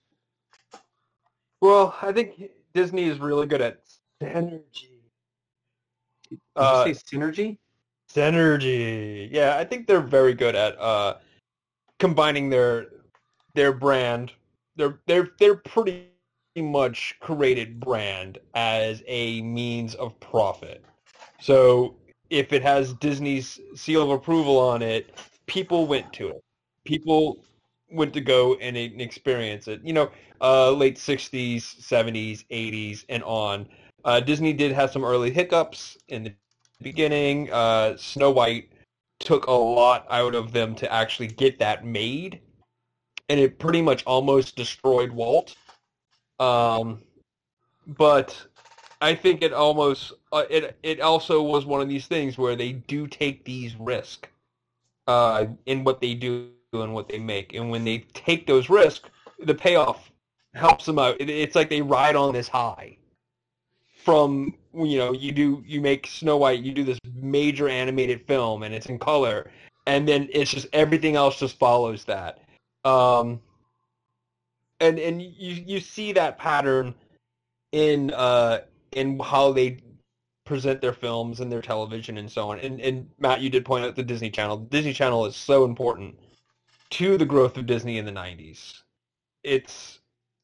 Well, I think Disney is really good at synergy. Did Uh, you say synergy? Synergy. Yeah, I think they're very good at uh, combining their their brand. They're they're they're pretty much created brand as a means of profit. So if it has Disney's seal of approval on it, people went to it. People went to go and experience it. You know, uh, late sixties, seventies, eighties, and on. Uh, Disney did have some early hiccups in the beginning. Uh, Snow White took a lot out of them to actually get that made, and it pretty much almost destroyed Walt. Um, but I think it almost uh, it it also was one of these things where they do take these risks uh, in what they do and what they make, and when they take those risks, the payoff helps them out. It, it's like they ride on this high. From, you know, you do you make Snow White, you do this major animated film, and it's in color, and then it's just everything else just follows that. Um, and and you you see that pattern in uh in how they present their films and their television and so on. And and Matt, you did point out the Disney Channel. The Disney Channel is so important to the growth of Disney in the nineties. It's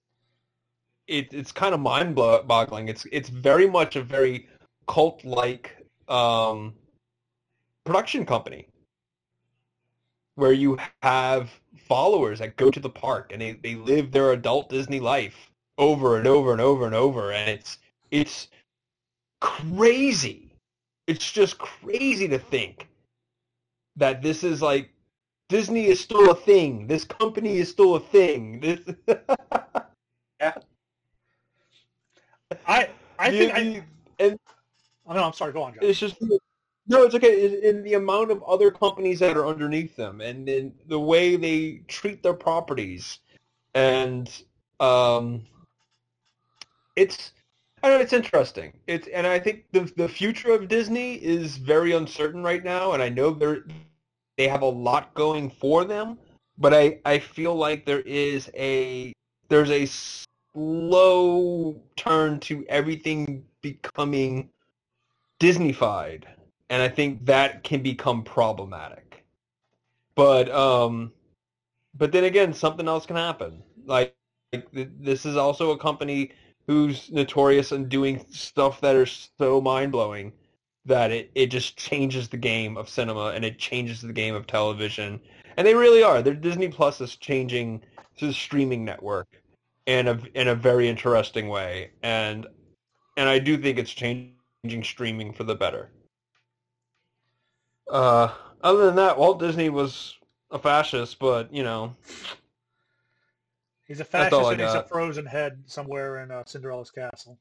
it, it's kind of mind-boggling. It's it's very much a very cult-like um, production company where you have followers that go to the park and they, they live their adult Disney life over and over and over and over, and it's it's crazy. It's just crazy to think that this is like Disney is still a thing. This company is still a thing. This yeah. I I the, think the, I. and Oh, no, I'm sorry. Go on, John. it's just no, it's okay. In the amount of other companies that are underneath them, and then the way they treat their properties, and um, it's I don't know, it's interesting. It's and I think the the future of Disney is very uncertain right now, and I know they're they have a lot going for them, but I I feel like there is a there's a slow turn to everything becoming Disneyfied, and I think that can become problematic. But um, but then again, something else can happen. Like, like this is also a company who's notorious in doing stuff that are so mind blowing that it, it just changes the game of cinema and it changes the game of television. And they really are. Their Disney Plus is changing the streaming network in a in a very interesting way, and and I do think it's changing streaming for the better. Uh, other than that, Walt Disney was a fascist, but you know, He's a that's all fascist I and he's a got. frozen head somewhere in uh, Cinderella's castle.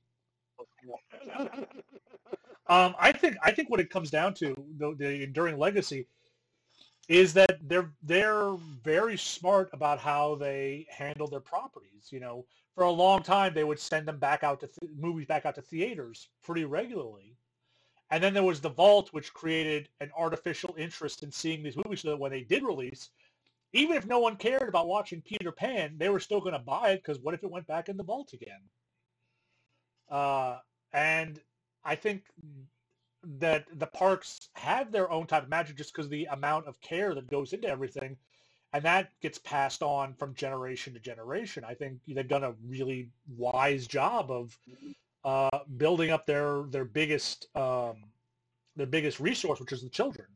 Um, I think I think what it comes down to, the, the enduring legacy, is that they're they're very smart about how they handle their properties. You know, for a long time they would send them back out to th- movies back out to theaters pretty regularly, and then there was the vault, which created an artificial interest in seeing these movies, so that when they did release, even if no one cared about watching Peter Pan, they were still going to buy it because what if it went back in the vault again? Uh, and I think that the parks have their own type of magic just because the amount of care that goes into everything, and that gets passed on from generation to generation. I think they've done a really wise job of uh, building up their their biggest um, their biggest resource, which is the children.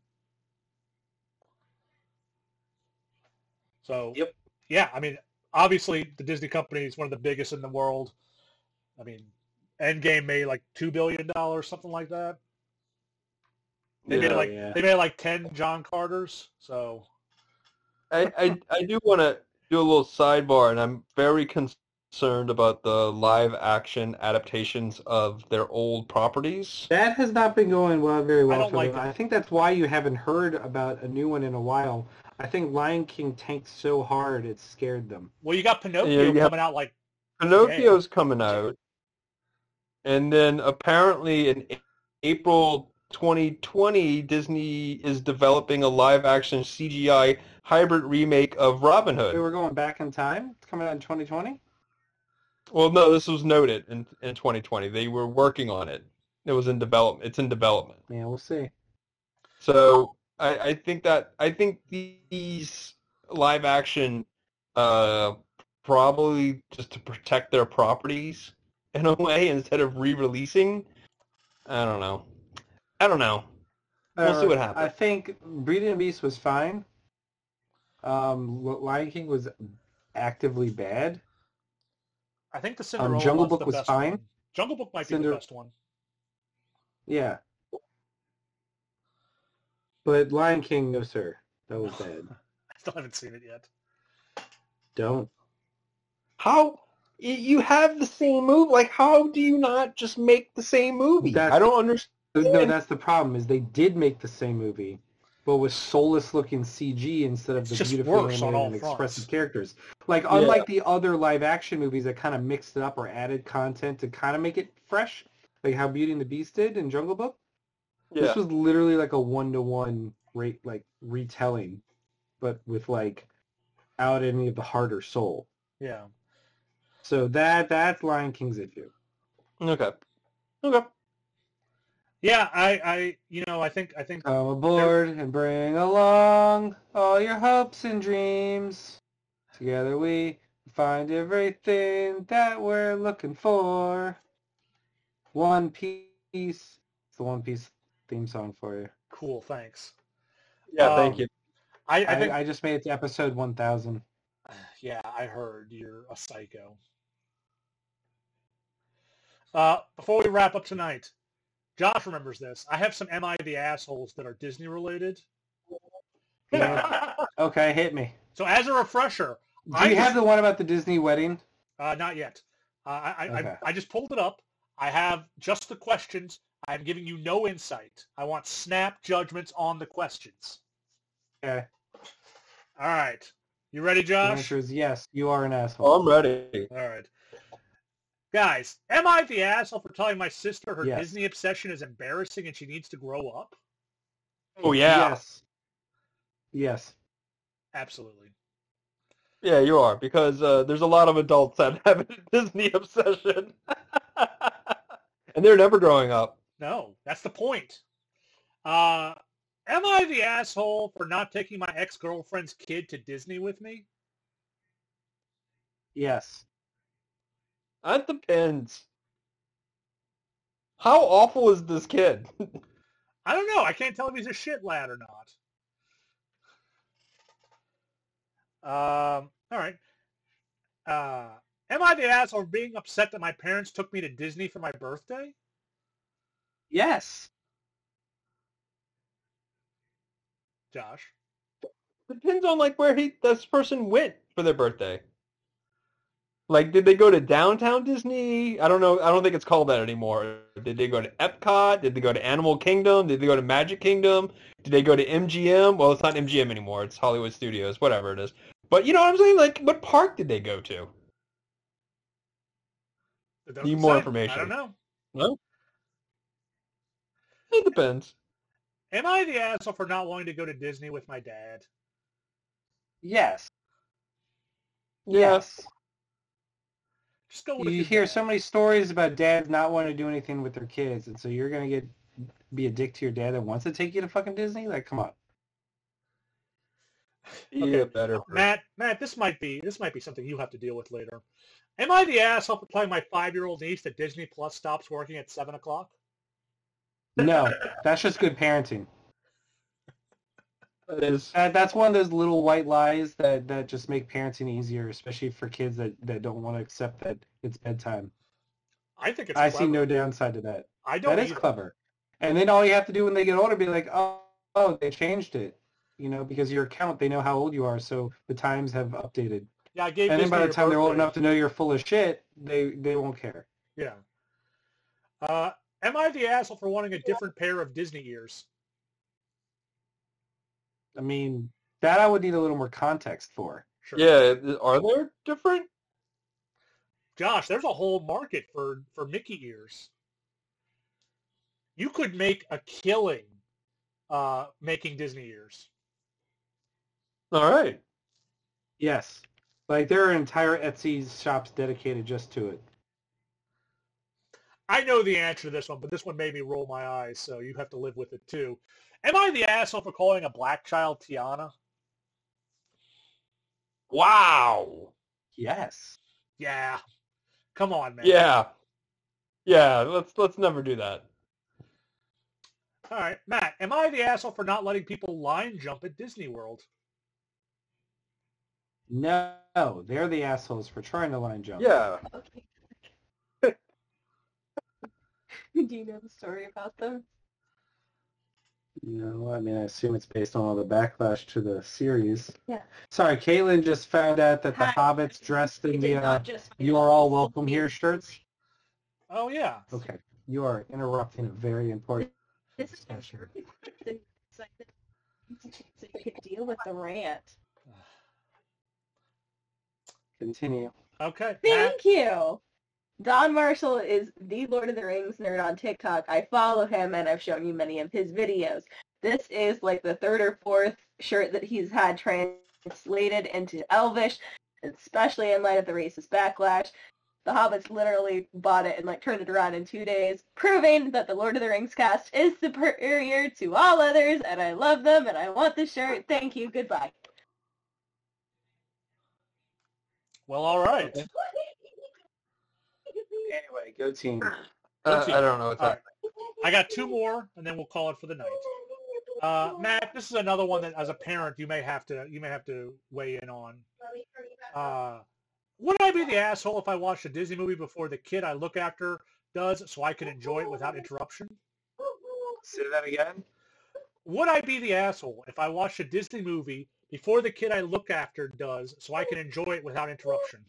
So, Yep. yeah, I mean, obviously the Disney company is one of the biggest in the world. I mean, Endgame made like two billion dollars, something like that. They Yeah. made like yeah. they made like ten John Carters. So I, I, I do want to do a little sidebar, and I'm very concerned concerned about the live action adaptations of their old properties. That has not been going well, very well don't for like them. it. I think that's why you haven't heard about a new one in a while. I think Lion King tanked so hard it scared them. Well, you got Pinocchio Yeah, you have- coming out like Pinocchio's coming out, and then apparently in A- April twenty twenty, Disney is developing a live-action C G I hybrid remake of Robin We Hood. were going back in time. It's coming out in twenty twenty. Well, no, this was noted in in twenty twenty. They were working on it. It was in development. It's in development. Yeah, we'll see. So I, I think that I think these live action uh, probably just to protect their properties in a way instead of re-releasing. I don't know. I don't know. We'll see what Uh, happens. I think Beauty and the Beast was fine. Um, Lion King was actively bad. I think the Cinderella Um, Jungle one's Book the was best fine. one. Jungle Book might be Cinder- the best one. Yeah. But Lion King, no sir. That was bad. I still haven't seen it yet. Don't. How y- you have the same movie? Like, how do you not just make the same movie? That's- I don't understand. No, that's the problem, is they did make the same movie, but with soulless-looking C G instead of It's the just beautifully worse on animated all and fronts. expressive characters. Like, Yeah. unlike the other live-action movies that kind of mixed it up or added content to kind of make it fresh, like how Beauty and the Beast did in Jungle Book, Yeah. this was literally like a one-to-one rate, like retelling, but with like out any of the heart or soul. Yeah. So that that's Lion King's issue. Okay. Okay. Yeah, I, I, you know, I think, I think, Come aboard and bring along all your hopes and dreams. Together we find everything that we're looking for. One Piece. It's the One Piece theme song for you. cool, thanks. Yeah. Thank Um, you. I, I I, think, I just made it to episode one thousand. yeah, I heard you're a psycho. Uh, before we wrap up tonight, Josh remembers this. I have some Am I the Assholes that are Disney related. Yeah. Okay, hit me. So as a refresher, Do I you just- have the one about the Disney wedding? Uh, not yet. Uh, I, I, Okay. I, I just pulled it up. I have just the questions. I'm giving you no insight. I want snap judgments on the questions. Okay. All right. You ready, The Josh? answer is yes, you are an Oh, asshole. I'm ready. All right. Guys, am I the asshole for telling my sister her Yes. Disney obsession is embarrassing and she needs to grow up? Oh yeah. Yes. Yes. Absolutely. Yeah, you are, because uh, there's a lot of adults that have a Disney obsession, and they're never growing up. No, that's the point. Uh, am I the asshole for not taking my ex-girlfriend's kid to Disney with me? Yes. That depends. How awful is this kid? I don't know. I can't tell if he's a shit lad or not. Um, all right. Uh, am I the asshole for being upset that my parents took me to Disney for my birthday? Yes. Josh? Depends on like where he this person went for their birthday. Like, did they go to downtown Disney? I don't know. I don't think it's called that anymore. Did they go to Epcot? Did they go to Animal Kingdom? Did they go to Magic Kingdom? Did they go to M G M? Well, it's not M G M anymore. It's Hollywood Studios, whatever it is. But you know what I'm saying? Like, what park did they go to? It doesn't Need more say. information. I don't know. No? It depends. Am I the asshole for not wanting to go to Disney with my dad? Yes. Yeah. Yes. Just go with You your hear dad. so many stories about dads not wanting to do anything with their kids, and so you're gonna get be a dick to your dad that wants to take you to fucking Disney? Like, come on. Yeah, better. for- Matt, Matt, this might be this might be something you have to deal with later. Am I the asshole for telling my five-year-old niece that Disney Plus stops working at seven o'clock? No, that's just good parenting. It is. Uh, that's one of those little white lies that, that just make parenting easier, especially for kids that, that don't want to accept that it's bedtime. I think it's. I clever. see no downside to that. I don't. That is either. clever. And then all you have to do when they get older, be like, oh, oh, they changed it. You know, because your account, they know how old you are, so the times have updated. Yeah, I gave And then Disney by the your time they're old birthday. enough to know you're full of shit, they they won't care. Yeah. Uh, am I the asshole for wanting a different pair of Disney ears? I mean, that I would need a little more context for. Sure. Yeah, are there different? Josh, there's a whole market for, for Mickey ears. You could make a killing uh, making Disney ears. All right. Yes. Like, there are entire Etsy shops dedicated just to it. I know the answer to this one, but this one made me roll my eyes, so you have to live with it too. Am I the asshole for calling a black child Tiana? Wow. Yes. Yeah. Come on, man. Yeah. Yeah, let's let's never do that. All right, Matt, am I the asshole for not letting people line jump at Disney World? No, they're the assholes for trying to line jump. Yeah. Okay. Do you know the story about them? No, I mean, I assume it's based on all the backlash to the series. Yeah. Sorry, Caitlin just found out that the Hi. hobbits dressed in Did the uh, not just "You are all welcome here" shirts. Oh, yeah. Okay, you are interrupting a very important This is discussion. it's like so you could deal with the rant. Continue. Okay. Matt, Thank you. Don Marshall is the Lord of the Rings nerd on TikTok. I follow him and I've shown you many of his videos. This is like the third or fourth shirt that he's had translated into Elvish, especially in light of the racist backlash. The Hobbits literally bought it and like turned it around in two days, proving that the Lord of the Rings cast is superior to all others, and I love them and I want the shirt. Thank you. Goodbye. well, all right. Anyway, go team. Uh, I don't know what's All that. right. I got two more, and then we'll call it for the night. Uh, Matt, this is another one that, as a parent, you may have to you may have to weigh in on. Uh, would I be the asshole if I watched a Disney movie before the kid I look after does, so I can enjoy it without interruption? Say that again. Would I be the asshole if I watched a Disney movie before the kid I look after does, so I can enjoy it without interruption?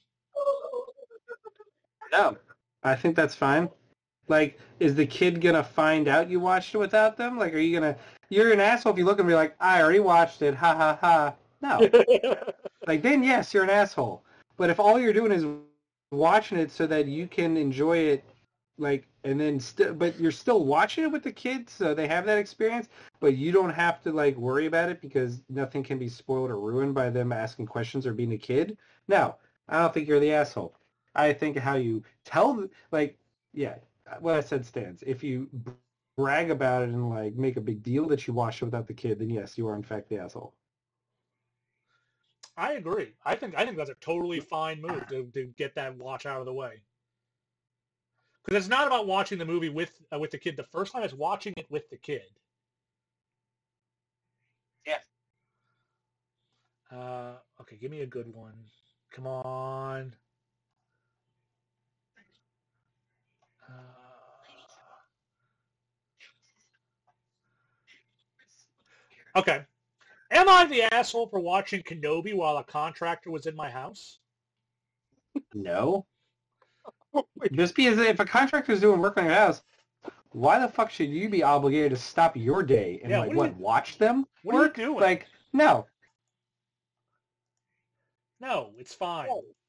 No, I think that's fine. Like, is the kid gonna find out you watched it without them? Like, are you gonna? You're an asshole if you look and be like, I already watched it. Ha ha ha. No. Like, then yes, you're an asshole. But if all you're doing is watching it so that you can enjoy it, like, and then still, but you're still watching it with the kids, so they have that experience, but you don't have to like worry about it because nothing can be spoiled or ruined by them asking questions or being a kid. No, I don't think you're the asshole. I think how you tell, like, yeah, what I said stands. If you brag about it and like make a big deal that you watched it without the kid, then yes, you are in fact the asshole. I agree. I think I think that's a totally fine move to, to get that watch out of the way. Because it's not about watching the movie with uh, with the kid the first time; it's watching it with the kid. Yeah. Uh, okay, give me a good one. Come on. Uh, okay. Am I the asshole for watching Kenobi while a contractor was in my house? No. Just because if a contractor is doing work on your house, why the fuck should you be obligated to stop your day and Yeah, like what what, are you- watch them what are you work? doing? Like, no. No, it's fine.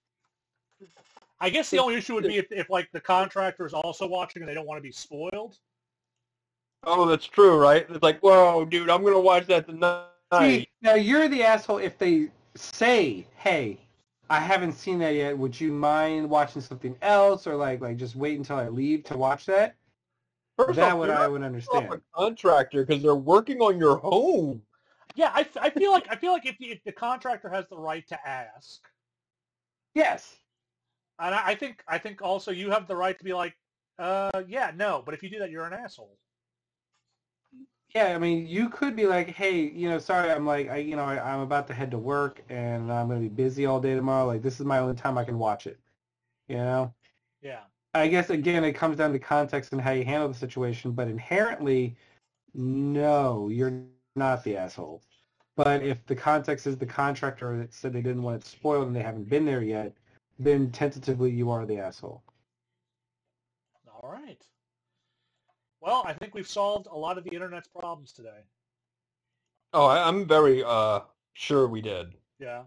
I guess the only issue would be if, if like the contractor is also watching and they don't want to be spoiled. Oh, that's true, right? It's like, whoa, dude, I'm gonna watch that tonight. See, now you're the asshole if they say, "Hey, I haven't seen that yet. Would you mind watching something else, or like like just wait until I leave to watch that?" First that off, would you're I not would off understand. a contractor because they're working on your home. Yeah, I, I feel like I feel like if, the- if the contractor has the right to ask, Yes. and I, I think I think also you have the right to be like, uh, yeah, no. But if you do that, you're an asshole. Yeah, I mean, you could be like, "Hey, you know, sorry, I'm like, I, you know, I, I'm about to head to work, and I'm going to be busy all day tomorrow. Like, this is my only time I can watch it." You know. Yeah. I guess again, it comes down to context and how you handle the situation. But inherently, no, you're not the asshole. But if the context is the contractor that said they didn't want it spoiled and they haven't been there yet, then tentatively you are the asshole. All right. Well, I think we've solved a lot of the internet's problems today. Oh, I, I'm very uh, sure we did. Yeah.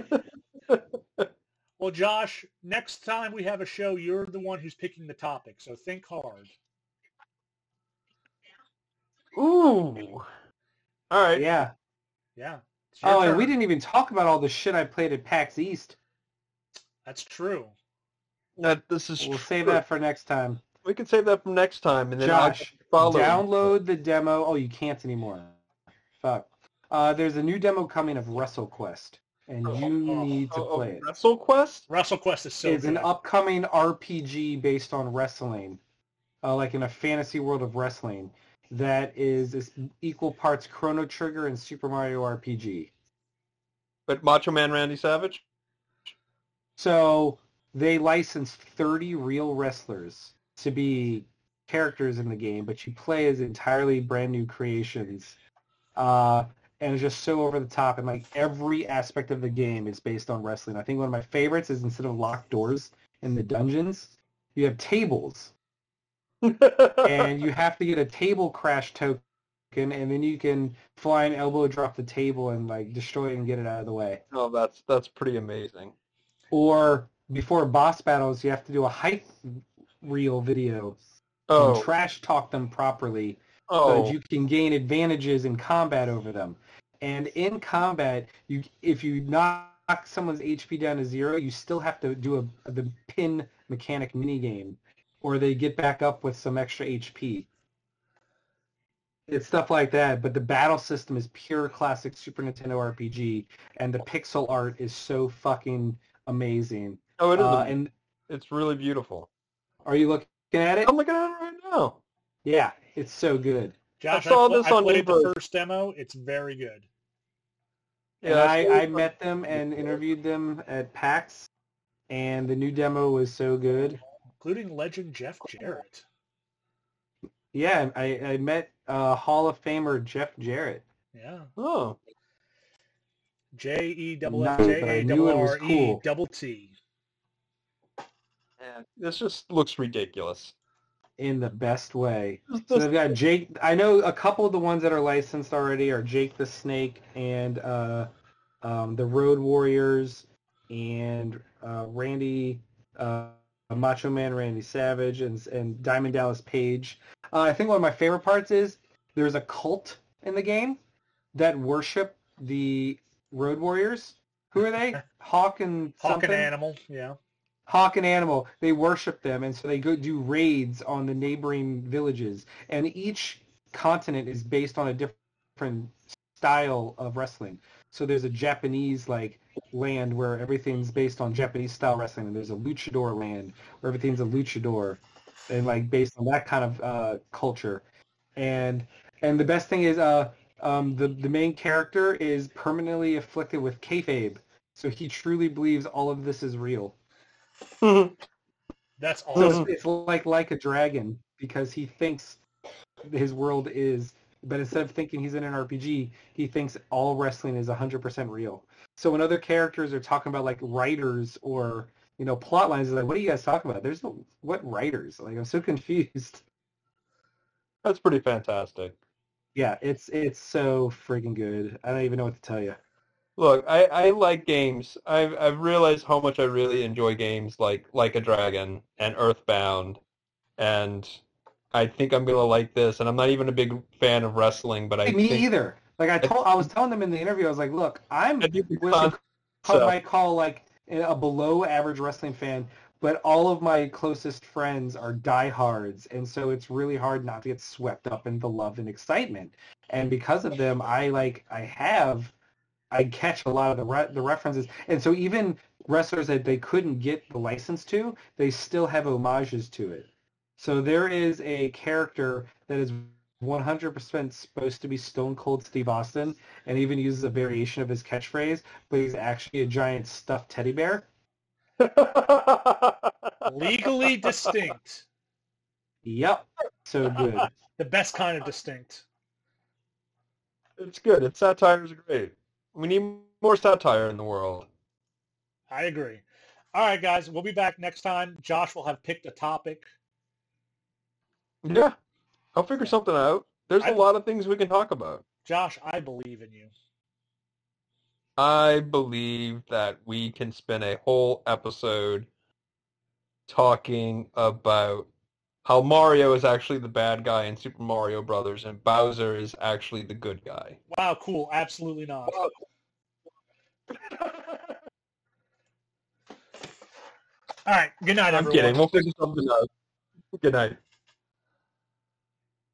Well, Josh, next time we have a show, you're the one who's picking the topic, so think hard. Ooh. All right. Yeah. Yeah. It's your Oh, and turn. we didn't even talk about all the shit I played at PAX East. That's true. That this is We'll true. save that for next time. We can save that for next time, and then Josh, I'll follow. download the demo. Oh, you can't anymore. Fuck. Uh, there's a new demo coming of WrestleQuest, and Oh, you oh, need to Oh, play it. WrestleQuest? WrestleQuest is so It's good. an upcoming R P G based on wrestling, uh, like in a fantasy world of wrestling, that is, is equal parts Chrono Trigger and Super Mario R P G. But Macho Man Randy Savage? So they licensed thirty real wrestlers to be characters in the game, but you play as entirely brand new creations. Uh, and it's just so over the top, and like every aspect of the game is based on wrestling. I think one of my favorites is instead of locked doors in the dungeons, you have tables, and you have to get a table crash token, and then you can fly and elbow drop the table and like destroy it and get it out of the way. Oh, that's that's pretty amazing. Or before boss battles, you have to do a hype reel video Oh, and trash talk them properly so oh, that you can gain advantages in combat over them. And in combat, you if you knock someone's H P down to zero, you still have to do a the pin mechanic minigame, or they get back up with some extra H P. It's stuff like that, but the battle system is pure classic Super Nintendo R P G, and the pixel art is so fucking amazing. oh! It is. Uh, a- and it's really beautiful. are you looking at it? I'm looking at it right now. Yeah, it's so good. Josh, I saw pl- this I on played the Evo. first demo. It's very good. And Yeah, I, it's I really fun. met them and interviewed them at PAX, and the new demo was so good. Including legend Jeff Jarrett. Yeah, I, I met uh, Hall of Famer Jeff Jarrett. Yeah. Oh, J E double No, F but J I A knew double it was R E cool. double T. man, this just looks ridiculous. In the best way. This- So they've got Jake. I know a couple of the ones that are licensed already are Jake the Snake and uh, um, the Road Warriors and uh, Randy, uh, Macho Man Randy Savage and and Diamond Dallas Page. Uh, I think one of my favorite parts is there's a cult in the game that worship the Road Warriors. Who are they? Hawk and Hawk something? and Animal. Yeah. Hawk and Animal, they worship them, and so they go do raids on the neighboring villages. And each continent is based on a different style of wrestling. So there's a Japanese like land where everything's based on Japanese style wrestling, and there's a luchador land where everything's a luchador, and like based on that kind of uh, culture. And and the best thing is, uh, um, the the main character is permanently afflicted with kayfabe, so he truly believes all of this is real. That's So awesome. it's, it's like like a dragon because he thinks his world is, but instead of thinking he's in an R P G, he thinks all wrestling is one hundred percent real. So when other characters are talking about like writers or you know plot lines, it's like, what are you guys talking about? There's no what writers? Like I'm so confused. That's pretty fantastic. Yeah, it's it's so freaking good. I don't even know what to tell you. Look, I, I like games. I've I've realized how much I really enjoy games like Like a Dragon and Earthbound, and I think I'm gonna like this. And I'm not even a big fan of wrestling, but I Me think either. Like I told, I was telling them in the interview, I was like, look, I'm I think the what you concept- call, might call like a below average wrestling fan, but all of my closest friends are diehards, and so it's really hard not to get swept up in the love and excitement. And because of them, I like I have I catch a lot of the re- the references, and so even wrestlers that they couldn't get the license to, they still have homages to it. So there is a character that is one hundred percent supposed to be Stone Cold Steve Austin, and even uses a variation of his catchphrase, but he's actually a giant stuffed teddy bear. Legally distinct. Yep, so good. The best kind of distinct. It's good. Its satire is great. We need more satire in the world. I agree. All right, guys, we'll be back next time. Josh will have picked a topic. Yeah, I'll figure something out. There's I- a lot of things we can talk about. Josh, I believe in you. I believe that we can spend a whole episode talking about how Mario is actually the bad guy in Super Mario Brothers and Bowser is actually the good guy. Wow, cool. Absolutely not. All right. Good night, I'm everyone. kidding. We'll figure something out. Good night.